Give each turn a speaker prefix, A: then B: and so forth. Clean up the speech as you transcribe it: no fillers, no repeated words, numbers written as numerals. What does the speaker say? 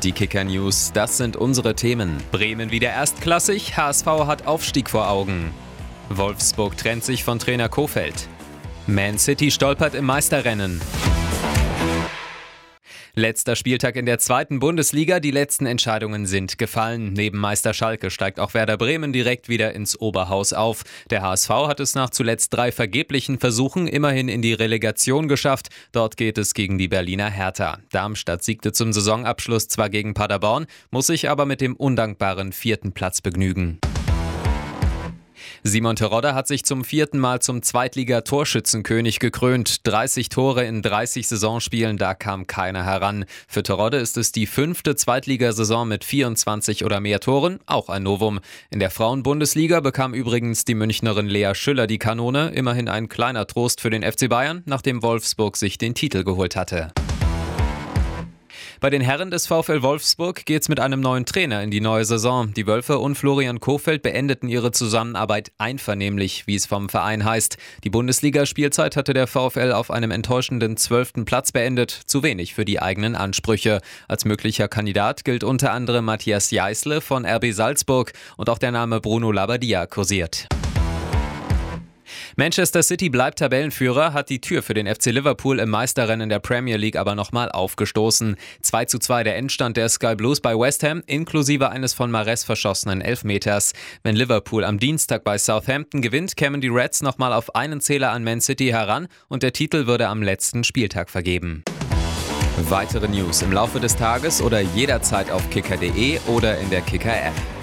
A: die Kicker-News. Das sind unsere Themen. Bremen wieder erstklassig, HSV hat Aufstieg vor Augen. Wolfsburg trennt sich von Trainer Kohfeldt. Man City stolpert im Meisterrennen. Letzter Spieltag in der 2. Bundesliga, die letzten Entscheidungen sind gefallen. Neben Meister Schalke steigt auch Werder Bremen direkt wieder ins Oberhaus auf. Der HSV hat es nach zuletzt 3 vergeblichen Versuchen immerhin in die Relegation geschafft. Dort geht es gegen die Berliner Hertha. Darmstadt siegte zum Saisonabschluss zwar gegen Paderborn, muss sich aber mit dem undankbaren 4. Platz begnügen. Simon Terodde hat sich zum 4. Mal zum Zweitliga-Torschützenkönig gekrönt. 30 Tore in 30 Saisonspielen, da kam keiner heran. Für Terodde ist es die 5. Zweitligasaison mit 24 oder mehr Toren, auch ein Novum. In der Frauen-Bundesliga bekam übrigens die Münchnerin Lea Schüller die Kanone. Immerhin ein kleiner Trost für den FC Bayern, nachdem Wolfsburg sich den Titel geholt hatte. Bei den Herren des VfL Wolfsburg geht's mit einem neuen Trainer in die neue Saison. Die Wölfe und Florian Kohfeldt beendeten ihre Zusammenarbeit einvernehmlich, wie es vom Verein heißt. Die Bundesliga-Spielzeit hatte der VfL auf einem enttäuschenden 12. Platz beendet. Zu wenig für die eigenen Ansprüche. Als möglicher Kandidat gilt unter anderem Matthias Jeißle von RB Salzburg und auch der Name Bruno Labbadia kursiert. Manchester City bleibt Tabellenführer, hat die Tür für den FC Liverpool im Meisterrennen der Premier League aber nochmal aufgestoßen. 2:2 der Endstand der Sky Blues bei West Ham, inklusive eines von Mahrez verschossenen Elfmeters. Wenn Liverpool am Dienstag bei Southampton gewinnt, kämen die Reds nochmal auf einen Zähler an Man City heran und der Titel würde am letzten Spieltag vergeben. Weitere News im Laufe des Tages oder jederzeit auf kicker.de oder in der Kicker-App.